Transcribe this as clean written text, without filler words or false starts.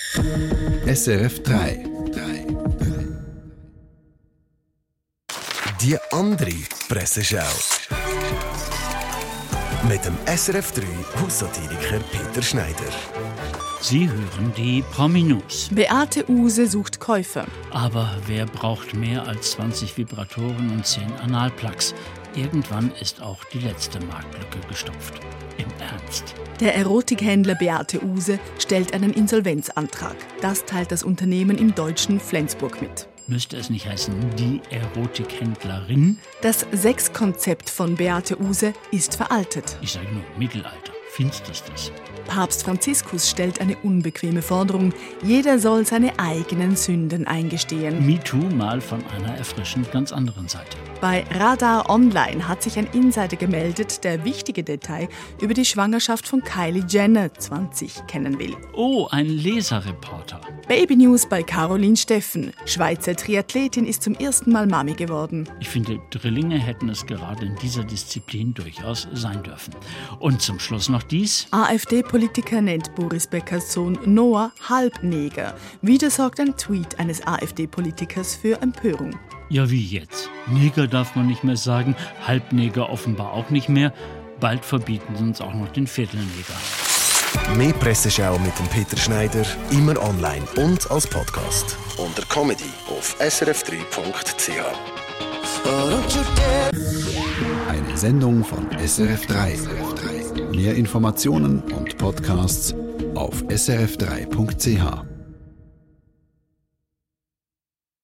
SRF 3. Die andere Presseschau. Mit dem SRF 3 Haussatiriker Peter Schneider. Sie hören die Promi-News. Beate Uhse sucht Käufer. Aber wer braucht mehr als 20 Vibratoren und 10 Analplugs? Irgendwann ist auch die letzte Marktlücke gestopft. Im Ernst. Der Erotikhändler Beate Uhse stellt einen Insolvenzantrag. Das teilt das Unternehmen im deutschen Flensburg mit. Müsste es nicht heißen, die Erotikhändlerin? Das Sexkonzept von Beate Uhse ist veraltet. Ich sage nur Mittelalter. Finsterstes. Papst Franziskus stellt eine unbequeme Forderung. Jeder soll seine eigenen Sünden eingestehen. MeToo mal von einer erfrischend ganz anderen Seite. Bei Radar Online hat sich ein Insider gemeldet, der wichtige Detail über die Schwangerschaft von Kylie Jenner 20 kennen will. Oh, ein Leserreporter. Baby News bei Caroline Steffen. Schweizer Triathletin ist zum ersten Mal Mami geworden. Ich finde, Drillinge hätten es gerade in dieser Disziplin durchaus sein dürfen. Und zum Schluss noch dies. AfD-Politiker nennt Boris Beckers Sohn Noah Halbneger. Wieder sorgt ein Tweet eines AfD-Politikers für Empörung. Ja, wie jetzt? Neger darf man nicht mehr sagen, Halbneger offenbar auch nicht mehr. Bald verbieten sie uns auch noch den Viertelneger. Mehr Presseschau mit dem Peter Schneider, immer online und als Podcast. Unter Comedy auf srf3.ch. Eine Sendung von SRF 3. Mehr Informationen und Podcasts auf srf3.ch.